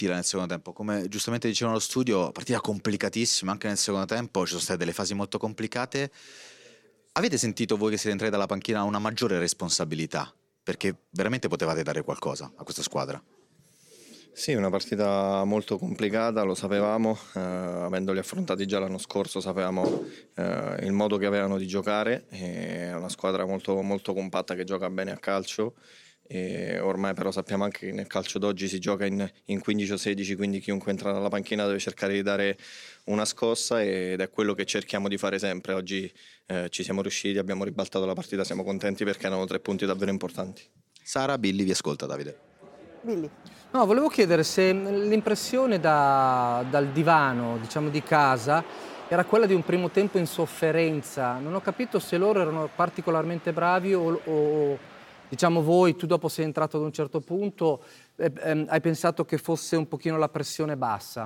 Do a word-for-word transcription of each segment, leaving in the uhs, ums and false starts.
partita nel secondo tempo. Come giustamente dicevano allo studio, partita complicatissima, anche nel secondo tempo ci sono state delle fasi molto complicate. Avete sentito voi che siete entrati dalla panchina una maggiore responsabilità? Perché veramente potevate dare qualcosa a questa squadra. Sì, una partita molto complicata, lo sapevamo, eh, avendoli affrontati già l'anno scorso sapevamo eh, il modo che avevano di giocare, è una squadra molto, molto compatta che gioca bene a calcio, e ormai però sappiamo anche che nel calcio d'oggi si gioca in, in quindici o sedici, quindi chiunque entra dalla panchina deve cercare di dare una scossa ed è quello che cerchiamo di fare sempre. Oggi eh, ci siamo riusciti, abbiamo ribaltato la partita, siamo contenti perché erano tre punti davvero importanti. Sara, Billy, vi ascolta Davide. Billy. No, volevo chiedere se l'impressione da, dal divano, diciamo di casa, era quella di un primo tempo in sofferenza. Non ho capito se loro erano particolarmente bravi o, o diciamo voi, tu dopo sei entrato ad un certo punto, eh, ehm, hai pensato che fosse un pochino la pressione bassa.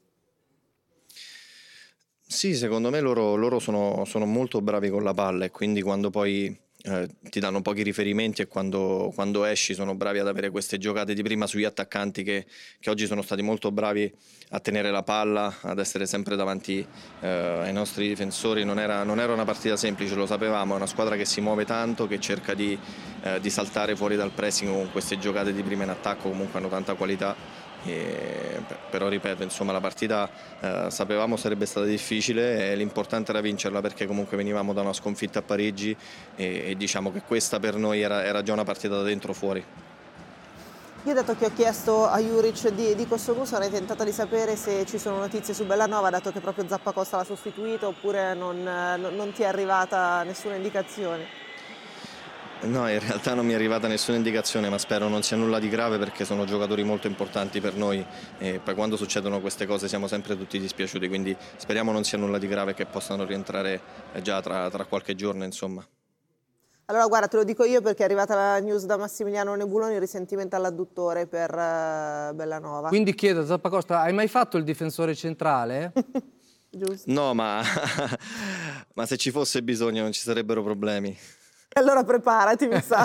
Sì, secondo me loro, loro sono, sono molto bravi con la palla e quindi quando poi eh, ti danno pochi riferimenti e quando, quando esci sono bravi ad avere queste giocate di prima sugli attaccanti che, che oggi sono stati molto bravi a tenere la palla, ad essere sempre davanti eh, ai nostri difensori. Non era, non era una partita semplice, lo sapevamo, è una squadra che si muove tanto, che cerca di, eh, di saltare fuori dal pressing con queste giocate di prima in attacco, comunque hanno tanta qualità. E, però ripeto, insomma, la partita eh, sapevamo sarebbe stata difficile e l'importante era vincerla perché comunque venivamo da una sconfitta a Parigi e, e diciamo che questa per noi era, era già una partita da dentro fuori. Io dato che ho chiesto a Juric di, di Kosovo sarei tentata di sapere se ci sono notizie su Bellanova, dato che proprio Zappacosta l'ha sostituito, oppure non, non, non ti è arrivata nessuna indicazione. No, in realtà non mi è arrivata nessuna indicazione, ma spero non sia nulla di grave perché sono giocatori molto importanti per noi e poi quando succedono queste cose siamo sempre tutti dispiaciuti, quindi speriamo non sia nulla di grave e che possano rientrare già tra, tra qualche giorno, insomma. Allora guarda, te lo dico io perché è arrivata la news da Massimiliano Nebuloni, risentimento all'adduttore per uh, Bellanova. Quindi chiedo a Zappacosta, hai mai fatto il difensore centrale? Giusto. No, ma, ma se ci fosse bisogno non ci sarebbero problemi. Allora preparati, mi sa.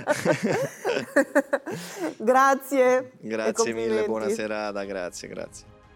Grazie. Grazie mille, buona serata, grazie, grazie.